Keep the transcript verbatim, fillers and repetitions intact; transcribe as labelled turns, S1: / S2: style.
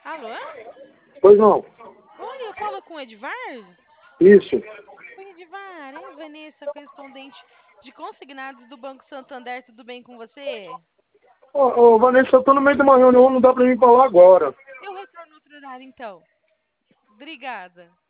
S1: Alô?
S2: Pois não.
S1: Oi, eu falo com o Edvar?
S2: Isso.
S1: Oi, Edvar, é a Vanessa, correspondente de consignados do Banco Santander, tudo bem com você?
S2: Ô, ô, Vanessa, eu tô no meio de uma reunião, não dá pra mim falar agora.
S1: Eu retorno outro horário, então. Obrigada.